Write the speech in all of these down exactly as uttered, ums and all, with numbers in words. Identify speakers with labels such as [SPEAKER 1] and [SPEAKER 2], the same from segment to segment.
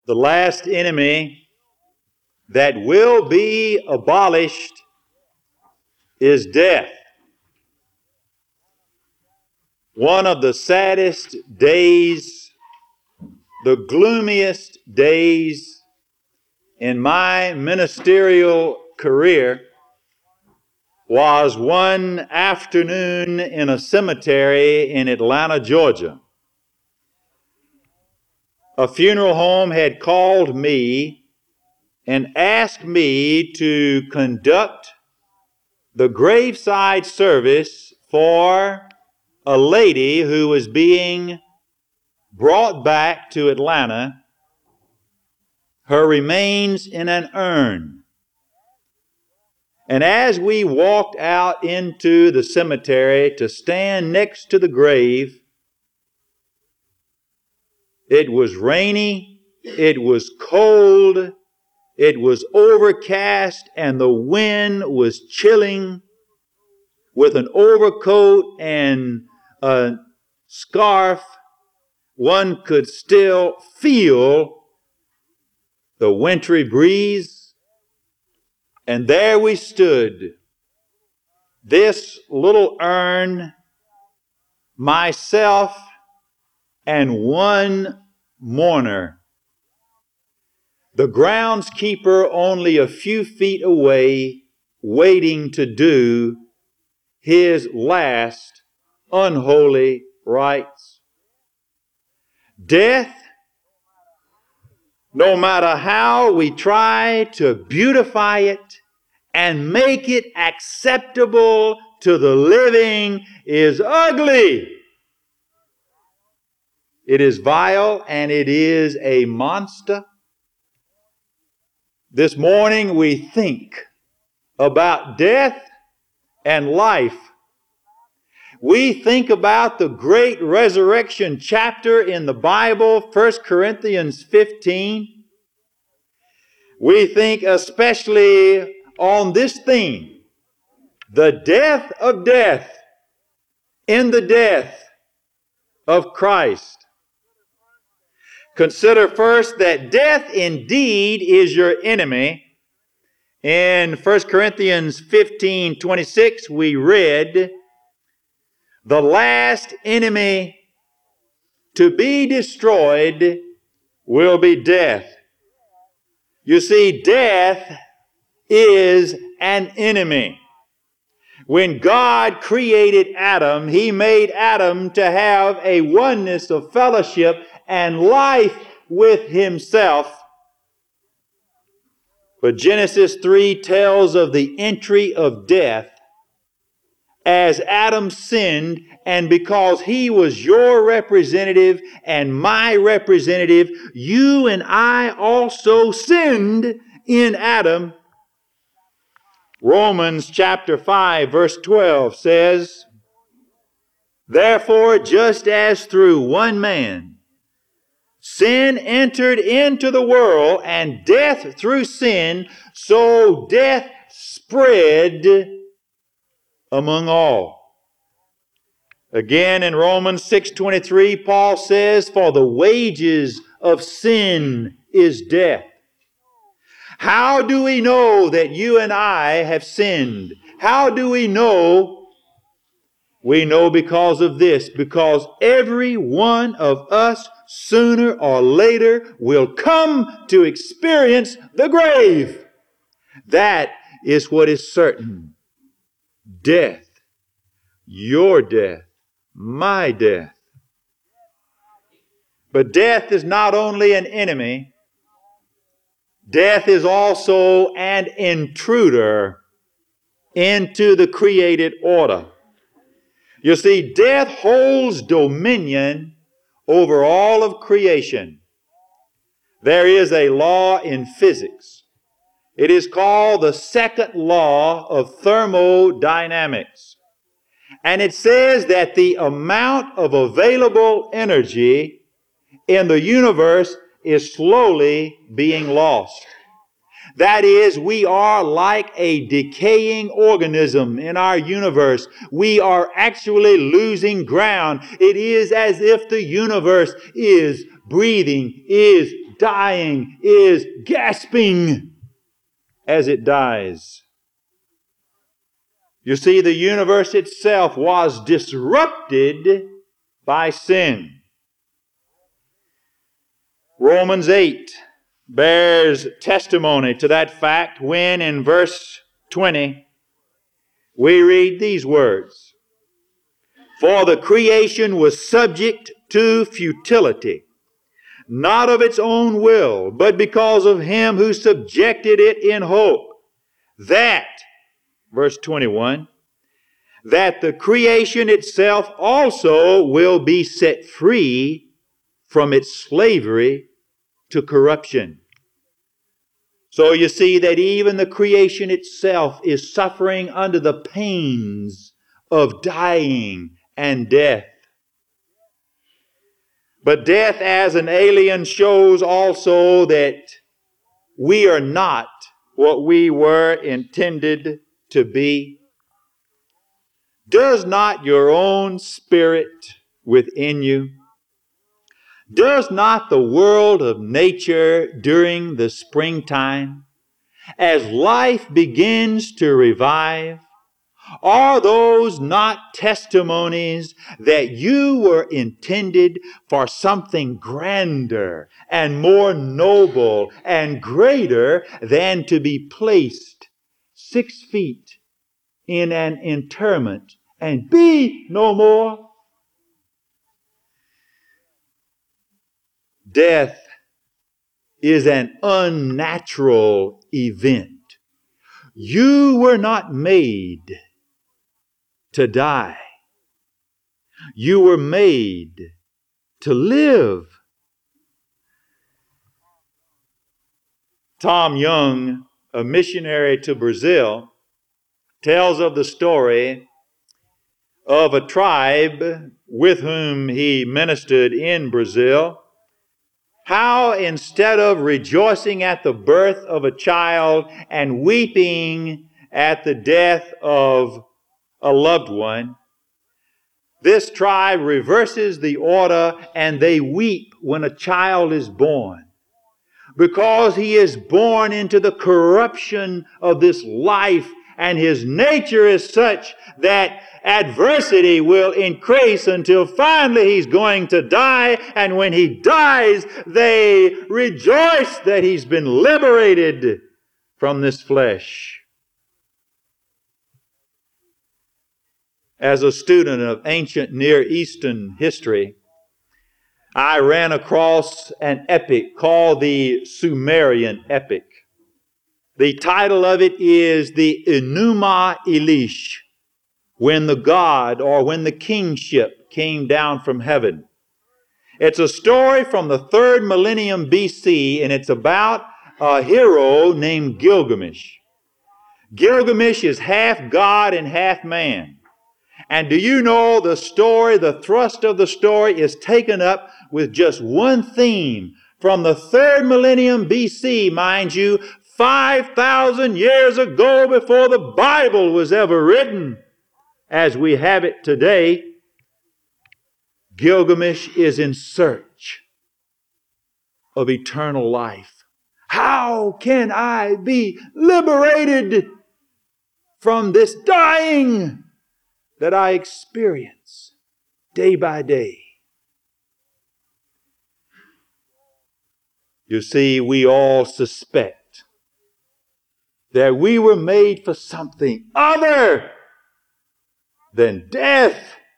[SPEAKER 1] The last enemy that will be abolished is death. One of the saddest days, the gloomiest days in my ministerial career was one afternoon in a cemetery in Atlanta, Georgia. A funeral home had called me and asked me to conduct the graveside service for a lady who was being brought back to Atlanta, her remains in an urn. And as we walked out into the cemetery to stand next to the grave, it was rainy, it was cold, it was overcast, and the wind was chilling. With an overcoat and a scarf, one could still feel the wintry breeze. And there we stood, this little urn, myself, and one mourner. The groundskeeper only a few feet away, waiting to do his last unholy rites. Death, no matter how we try to beautify it and make it acceptable to the living, is ugly. It is vile and it is a monster. This morning we think about death and life. We think about the great resurrection chapter in the Bible, First Corinthians fifteen. We think especially on this theme, the death of death in the death of Christ. Consider first that death indeed is your enemy. In First Corinthians fifteen twenty-six, we read, the last enemy to be destroyed will be death. You see, death is an enemy. When God created Adam, He made Adam to have a oneness of fellowship and life with Himself. But Genesis three tells of the entry of death as Adam sinned, and because he was your representative and my representative, you and I also sinned in Adam. Romans chapter five verse twelve says, therefore, just as through one man sin entered into the world, and death through sin, so death spread among all. Again in Romans six twenty-three, Paul says, for the wages of sin is death. How do we know that you and I have sinned? How do we know? We know because of this, because every one of us sooner or later will come to experience the grave. That is what is certain. Death. Your death. My death. But death is not only an enemy, death is also an intruder into the created order. You see, death holds dominion over all of creation. There is a law in physics. It is called the second law of thermodynamics. And it says that the amount of available energy in the universe is slowly being lost. That is, we are like a decaying organism in our universe. We are actually losing ground. It is as if the universe is breathing, is dying is gasping as it dies. You see, the universe itself was disrupted by sin. Romans eight bears testimony to that fact when in verse twenty we read these words: "For the creation was subject to futility, not of its own will, but because of him who subjected it in hope, that," verse twenty-one, "that the creation itself also will be set free from its slavery to corruption." So you see that even the creation itself is suffering under the pains of dying and death. But death as an alien shows also that we are not what we were intended to be. Does not your own spirit within you, does not the world of nature during the springtime, as life begins to revive, are those not testimonies that you were intended for something grander and more noble and greater than to be placed six feet in an interment and be no more? Death is an unnatural event. You were not made to die. You were made to live. Tom Young, a missionary to Brazil, tells of the story of a tribe with whom he ministered in Brazil, how instead of rejoicing at the birth of a child and weeping at the death of a loved one, this tribe reverses the order and they weep when a child is born, because he is born into the corruption of this life, and his nature is such that adversity will increase until finally he's going to die, and when he dies, they rejoice that he's been liberated from this flesh. As a student of ancient Near Eastern history, I ran across an epic called the Sumerian epic. The title of it is the Enuma Elish, when the god or when the kingship came down from heaven. It's a story from the third millennium B C, and it's about a hero named Gilgamesh. Gilgamesh is half god and half man. And do you know the story, the thrust of the story is taken up with just one theme from the third millennium B C, mind you, five thousand years ago before the Bible was ever written as we have it today. Gilgamesh is in search of eternal life. How can I be liberated from this dying that I experience day by day? You see, we all suspect that we were made for something other than death.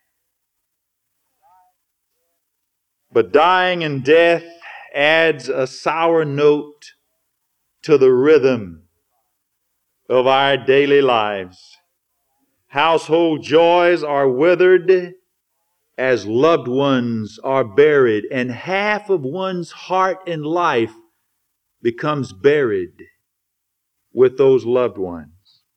[SPEAKER 1] But dying and death adds a sour note to the rhythm of our daily lives. Household joys are withered as loved ones are buried, and half of one's heart and life becomes buried with those loved ones.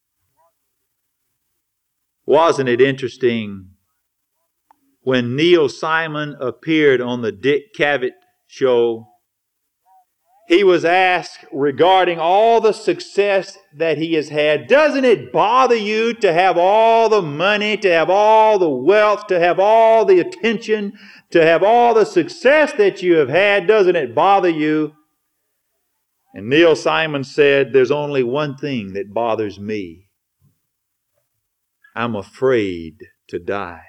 [SPEAKER 1] Wasn't it interesting when Neil Simon appeared on the Dick Cavett show? He was asked regarding all the success that he has had, doesn't it bother you to have all the money, to have all the wealth, to have all the attention, to have all the success that you have had? Doesn't it bother you? And Neil Simon said, there's only one thing that bothers me. I'm afraid to die.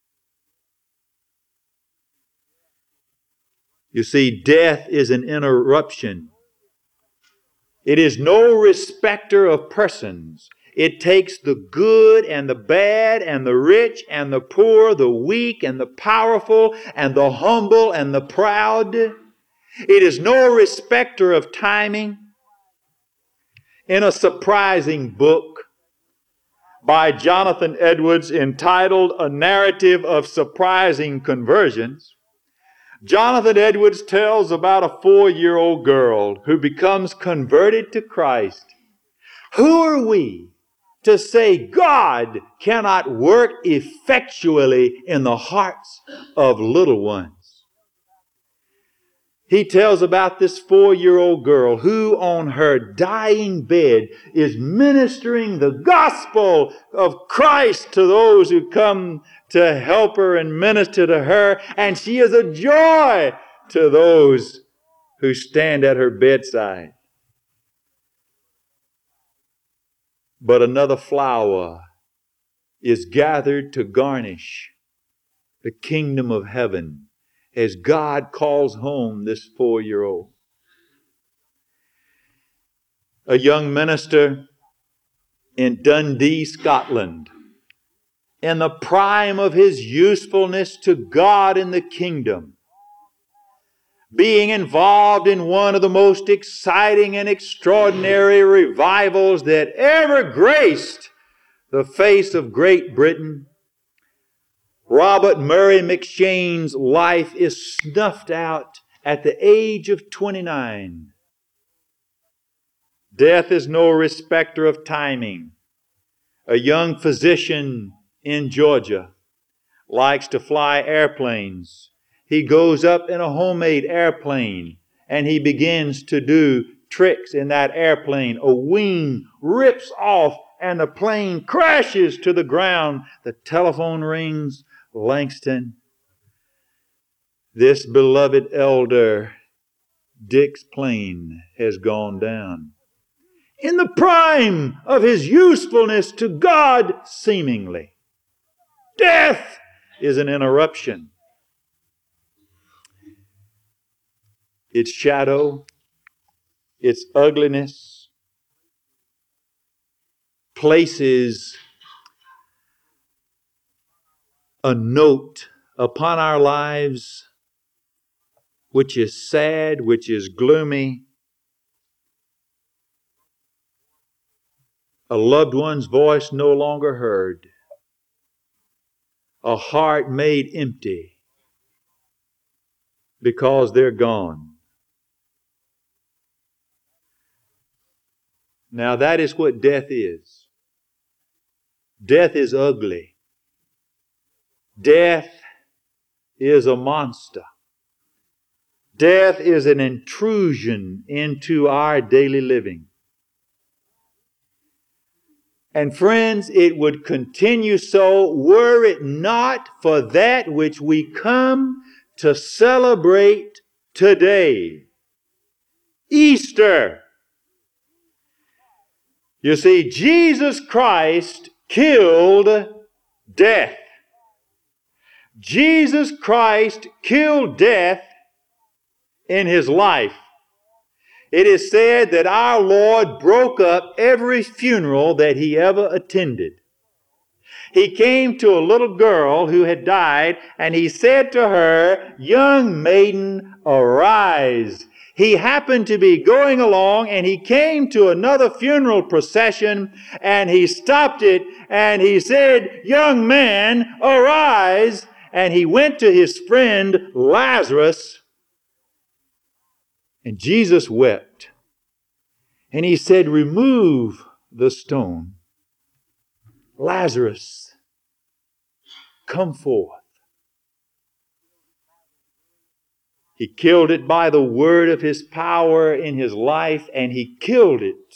[SPEAKER 1] You see, death is an interruption. It is no respecter of persons. It takes the good and the bad and the rich and the poor, the weak and the powerful and the humble and the proud. It is no respecter of timing. In a surprising book by Jonathan Edwards entitled A Narrative of Surprising Conversions, Jonathan Edwards tells about a four-year-old girl who becomes converted to Christ. Who are we to say God cannot work effectually in the hearts of little ones? He tells about this four-year-old girl who on her dying bed is ministering the gospel of Christ to those who come to help her and minister to her. And she is a joy to those who stand at her bedside. But another flower is gathered to garnish the kingdom of heaven as God calls home this four-year-old. A young minister in Dundee, Scotland, in the prime of his usefulness to God in the kingdom, being involved in one of the most exciting and extraordinary revivals that ever graced the face of Great Britain, Robert Murray McCheyne's life is snuffed out at the age of twenty-nine. Death is no respecter of timing. A young physician in Georgia likes to fly airplanes. He goes up in a homemade airplane and he begins to do tricks in that airplane. A wing rips off and the plane crashes to the ground. The telephone rings. Langston, this beloved elder, Dick's plane has gone down. In the prime of his usefulness to God, seemingly. Death is an interruption. Its shadow, its ugliness, places a note upon our lives which is sad, which is gloomy. A loved one's voice no longer heard. A heart made empty because they're gone. Now that is what death is. Death is ugly. Death is a monster. Death is an intrusion into our daily living. And friends, it would continue so were it not for that which we come to celebrate today. Easter. You see, Jesus Christ killed death. Jesus Christ killed death in His life. It is said that our Lord broke up every funeral that He ever attended. He came to a little girl who had died, and He said to her, "Young maiden, arise." He happened to be going along, and he came to another funeral procession, and he stopped it, and he said, "Young man, arise." And he went to his friend Lazarus, and Jesus wept. And he said, "Remove the stone. Lazarus, come forth." He killed it by the word of His power in His life, and He killed it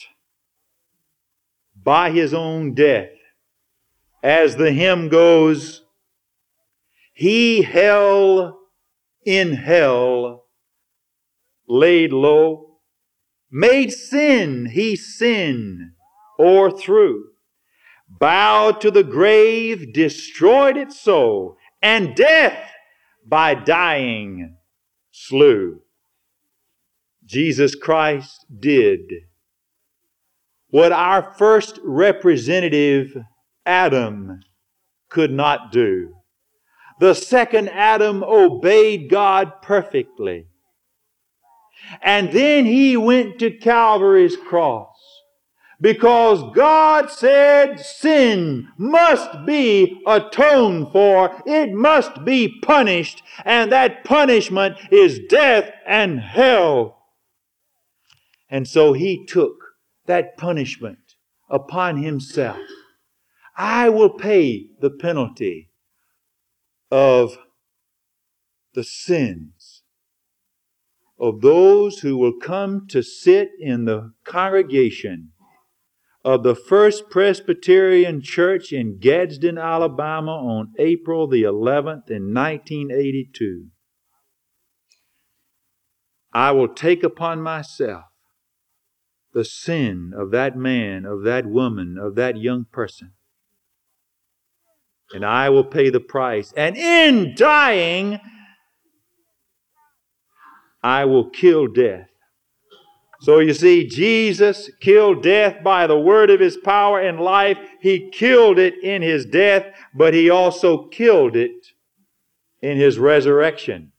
[SPEAKER 1] by His own death. As the hymn goes, He hell in hell laid low, made sin he sin o'erthrew, bowed to the grave, destroyed its soul, and death by dying slew. Jesus Christ did what our first representative, Adam, could not do. The second Adam obeyed God perfectly. And then he went to Calvary's cross because God said sin must be atoned for. It must be punished. And that punishment is death and hell. And so he took that punishment upon himself. I will pay the penalty of the sins of those who will come to sit in the congregation of the First Presbyterian Church in Gadsden, Alabama on April the eleventh in nineteen eighty-two. I will take upon myself the sin of that man, of that woman, of that young person. And I will pay the price. And in dying, I will kill death. So you see, Jesus killed death by the word of his power and life. He killed it in his death, but he also killed it in his resurrection.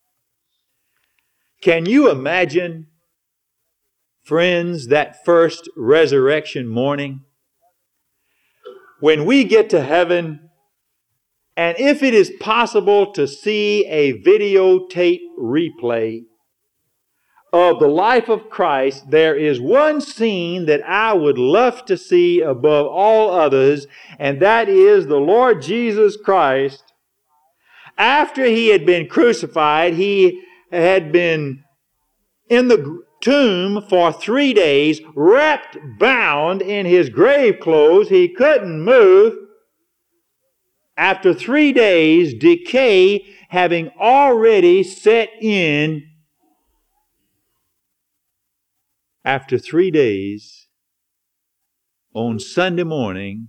[SPEAKER 1] Can you imagine, friends, that first resurrection morning? When we get to heaven, and if it is possible to see a videotape replay of the life of Christ, there is one scene that I would love to see above all others, and that is the Lord Jesus Christ. After he had been crucified, he had been in the tomb for three days, wrapped, bound in his grave clothes. He couldn't move. After three days, decay having already set in, after three days, on Sunday morning,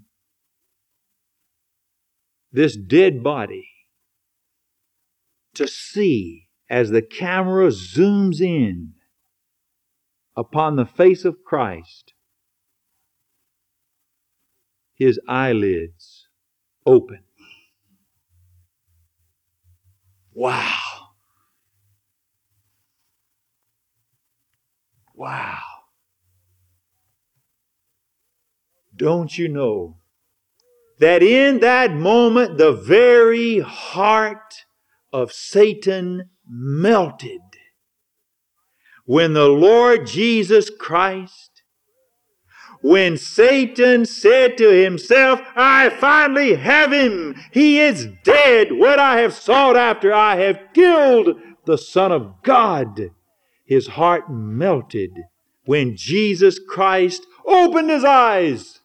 [SPEAKER 1] this dead body, to see as the camera zooms in upon the face of Christ, his eyelids open. Wow. Wow. Don't you know that in that moment the very heart of Satan melted when the Lord Jesus Christ, when Satan said to himself, I finally have him. He is dead. What I have sought after, I have killed the Son of God. His heart melted when Jesus Christ opened his eyes.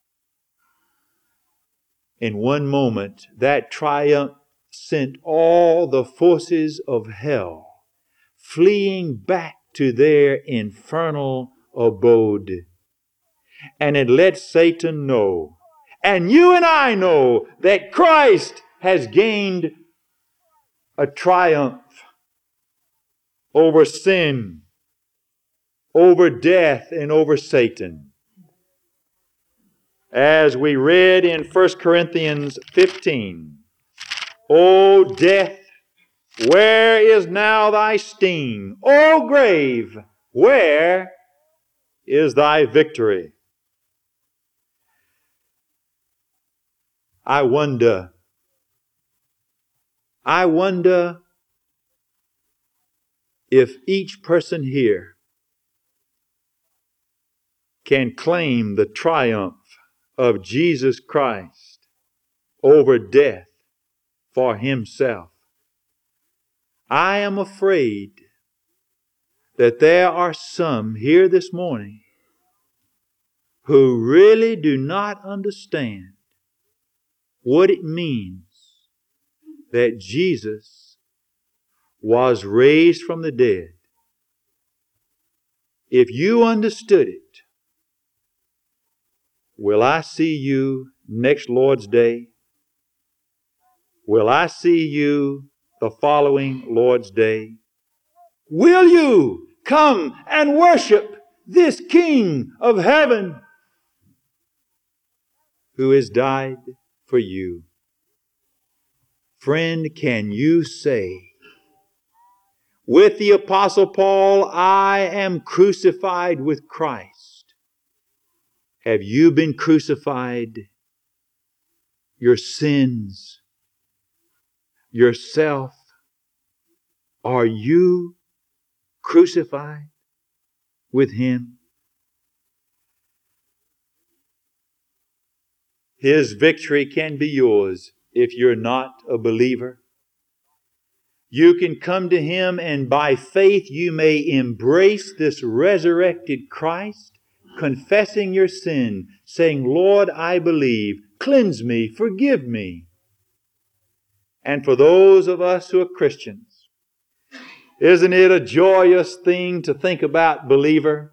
[SPEAKER 1] In one moment, that triumph sent all the forces of hell fleeing back to their infernal abode. And it let Satan know, and you and I know, that Christ has gained a triumph over sin, over death, and over Satan. As we read in First Corinthians fifteen, O death, where is now thy sting? O grave, where is thy victory? I wonder, I wonder if each person here can claim the triumph of Jesus Christ over death for himself. I am afraid that there are some here this morning who really do not understand what it means that Jesus was raised from the dead. If you understood it, will I see you next Lord's Day? Will I see you the following Lord's Day? Will you come and worship this King of heaven who has died for you? Friend, can you say with the Apostle Paul, I am crucified with Christ? Have you been crucified? Your sins, yourself, are you crucified with Him? His victory can be yours if you're not a believer. You can come to Him, and by faith you may embrace this resurrected Christ, confessing your sin, saying, Lord, I believe, cleanse me, forgive me. And for those of us who are Christians, isn't it a joyous thing to think about, believer,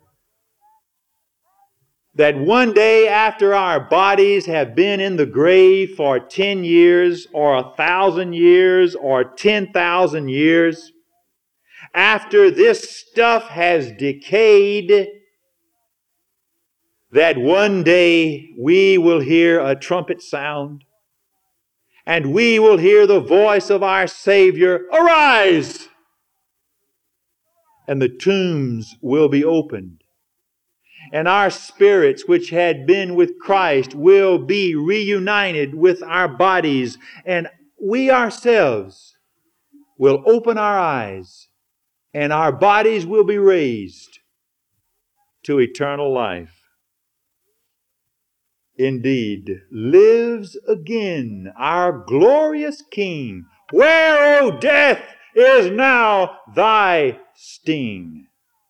[SPEAKER 1] that one day after our bodies have been in the grave for ten years or a thousand years or ten thousand years, after this stuff has decayed, that one day we will hear a trumpet sound and we will hear the voice of our Savior, arise! And the tombs will be opened. And our spirits which had been with Christ will be reunited with our bodies. And we ourselves will open our eyes and our bodies will be raised to eternal life. Indeed, lives again our glorious King. Where, O death, is now thy sting?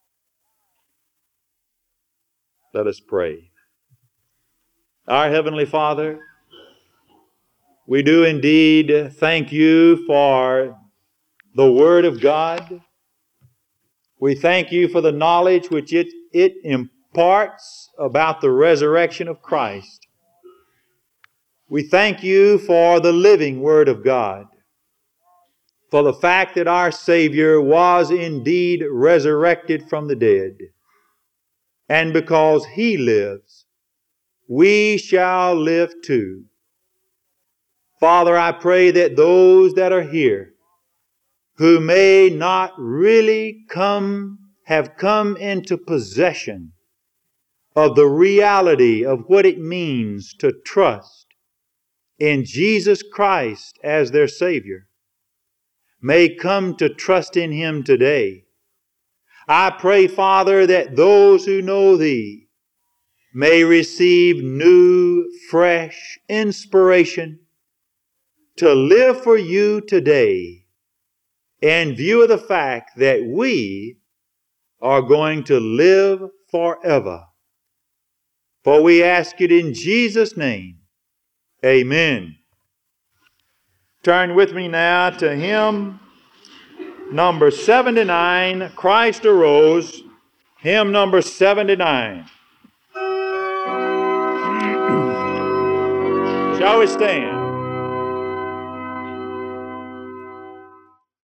[SPEAKER 1] Let us pray. Our Heavenly Father, we do indeed thank you for the Word of God. We thank you for the knowledge which it, it imparts about the resurrection of Christ. We thank you for the living Word of God, for the fact that our Savior was indeed resurrected from the dead. And because He lives, we shall live too. Father, I pray that those that are here who may not really come, have come into possession of the reality of what it means to trust in Jesus Christ as their Savior, may come to trust in Him today. I pray, Father, that those who know Thee may receive new, fresh inspiration to live for You today in view of the fact that we are going to live forever. For we ask it in Jesus' name. Amen. Turn with me now to hymn number seventy-nine, Christ Arose, hymn number seventy-nine. Shall we stand?